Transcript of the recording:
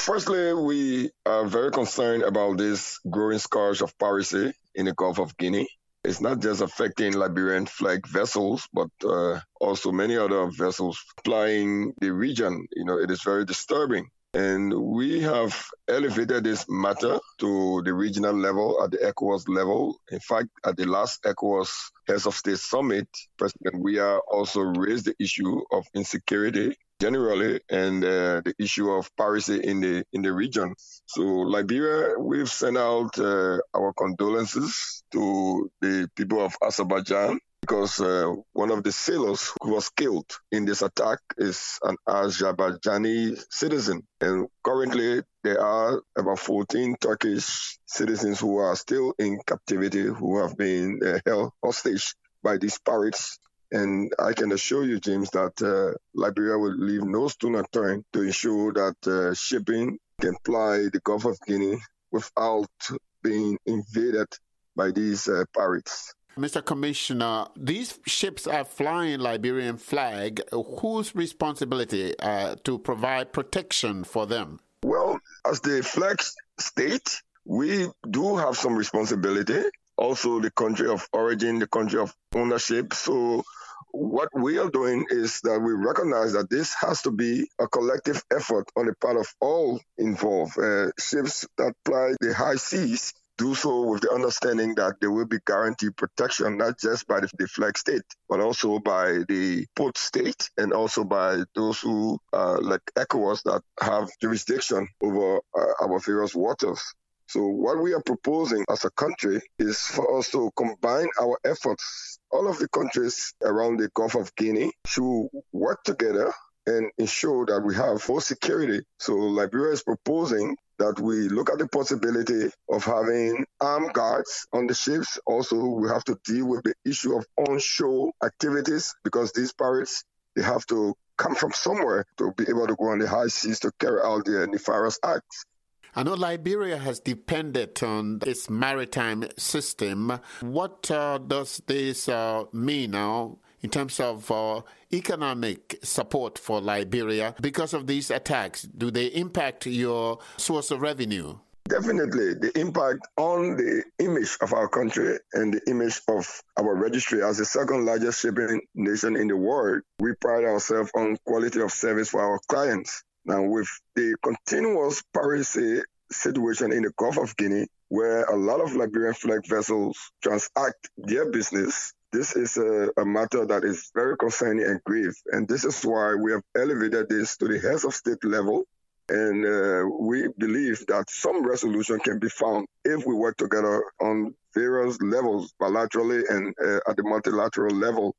Firstly, we are very concerned about this growing scourge of piracy in the Gulf of Guinea. It's not just affecting Liberian flag vessels, but also many other vessels flying the region. It is very disturbing. And we have elevated this matter to the regional level, at the ECOWAS level. In fact, at the last ECOWAS Heads of State Summit, President Weah also raised the issue of insecurity generally and the issue of piracy in the region. So Liberia, we've sent out our condolences to the people of Azerbaijan because one of the sailors who was killed in this attack is an Azerbaijani citizen. And currently, there are about 14 Turkish citizens who are still in captivity, who have been held hostage by these pirates. And I can assure you, James, that Liberia will leave no stone unturned to ensure that shipping can ply the Gulf of Guinea without being invaded by these pirates. Mr. Commissioner, these ships are flying Liberian flag. Whose responsibility to provide protection for them? Well, as the flag state, we do have some responsibility. Also, the country of origin, the country of ownership. So what we are doing is that we recognize that this has to be a collective effort on the part of all involved. Ships that ply the high seas do so with the understanding that they will be guaranteed protection, not just by the flag state, but also by the port state and also by those who, like ECOWAS, that have jurisdiction over our various waters. So what we are proposing as a country is for us to combine our efforts. All of the countries around the Gulf of Guinea should work together and ensure that we have more security. So Liberia is proposing that we look at the possibility of having armed guards on the ships. Also, we have to deal with the issue of onshore activities because these pirates, they have to come from somewhere to be able to go on the high seas to carry out their nefarious acts. I know Liberia has depended on its maritime system. What does this mean now in terms of economic support for Liberia because of these attacks? Do they impact your source of revenue? Definitely. The impact on the image of our country and the image of our registry as the second largest shipping nation in the world. We pride ourselves on quality of service for our clients. Now, with the continuous piracy situation in the Gulf of Guinea, where a lot of Liberian flag vessels transact their business, this is a matter that is very concerning and grave. And this is why we have elevated this to the heads of state level. And we believe that some resolution can be found if we work together on various levels, bilaterally and at the multilateral level.